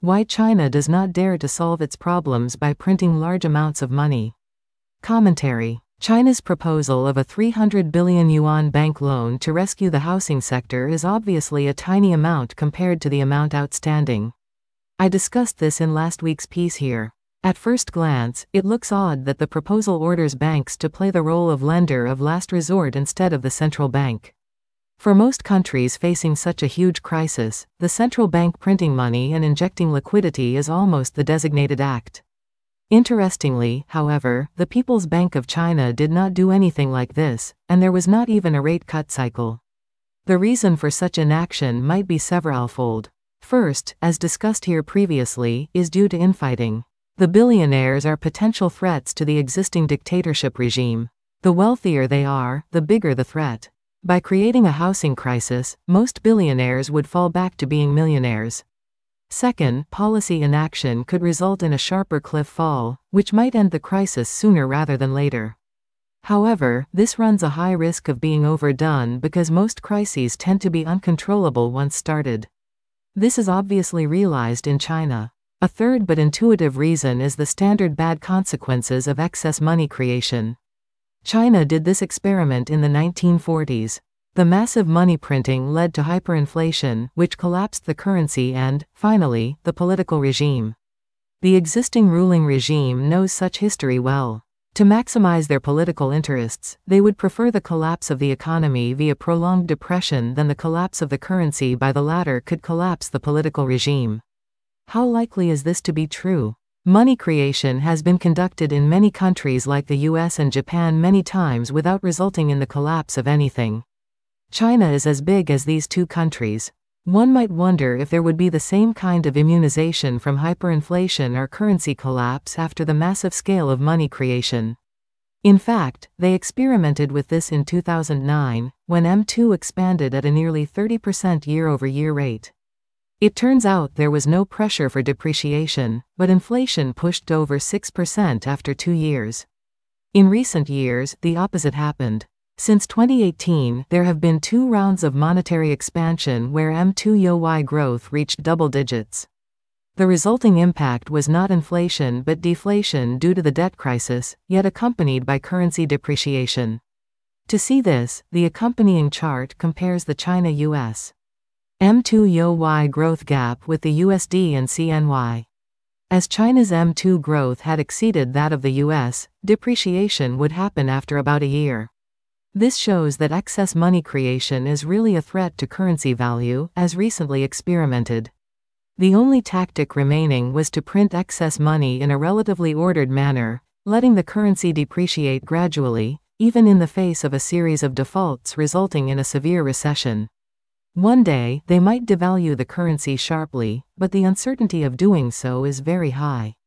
Why China does not dare to solve its problems by printing large amounts of money. Commentary. China's proposal of a 300 billion yuan bank loan to rescue the housing sector is obviously a tiny amount compared to the amount outstanding. I discussed this in last week's piece here. At first glance, it looks odd that the proposal orders banks to play the role of lender of last resort instead of the central bank. For most countries facing such a huge crisis, the central bank printing money and injecting liquidity is almost the designated act. Interestingly, however, the People's Bank of China did not do anything like this, and there was not even a rate cut cycle. The reason for such inaction might be severalfold. First, as discussed here previously, is due to infighting. The billionaires are potential threats to the existing dictatorship regime. The wealthier they are, the bigger the threat. By creating a housing crisis, most billionaires would fall back to being millionaires. Second, policy inaction could result in a sharper cliff fall, which might end the crisis sooner rather than later. However, this runs a high risk of being overdone because most crises tend to be uncontrollable once started. This is obviously realized in China. A third but intuitive reason is the standard bad consequences of excess money creation. China did this experiment in the 1940s. The massive money printing led to hyperinflation, which collapsed the currency and, finally, the political regime. The existing ruling regime knows such history well. To maximize their political interests, they would prefer the collapse of the economy via prolonged depression than the collapse of the currency by the latter could collapse the political regime. How likely is this to be true? Money creation has been conducted in many countries like the US and Japan many times without resulting in the collapse of anything. China is as big as these two countries. One might wonder if there would be the same kind of immunization from hyperinflation or currency collapse after the massive scale of money creation. In fact, they experimented with this in 2009, when M2 expanded at a nearly 30% year-over-year rate. It turns out there was no pressure for depreciation, but inflation pushed over 6% after 2 years. In recent years, the opposite happened. Since 2018, there have been 2 rounds of monetary expansion where M2 YoY growth reached double digits. The resulting impact was not inflation but deflation due to the debt crisis, yet accompanied by currency depreciation. To see this, the accompanying chart compares the China-US M2 YoY growth gap with the USD and CNY. As China's M2 growth had exceeded that of the US, depreciation would happen after about a year. This shows that excess money creation is really a threat to currency value, as recently experimented. The only tactic remaining was to print excess money in a relatively ordered manner, letting the currency depreciate gradually, even in the face of a series of defaults resulting in a severe recession. One day, they might devalue the currency sharply, but the uncertainty of doing so is very high.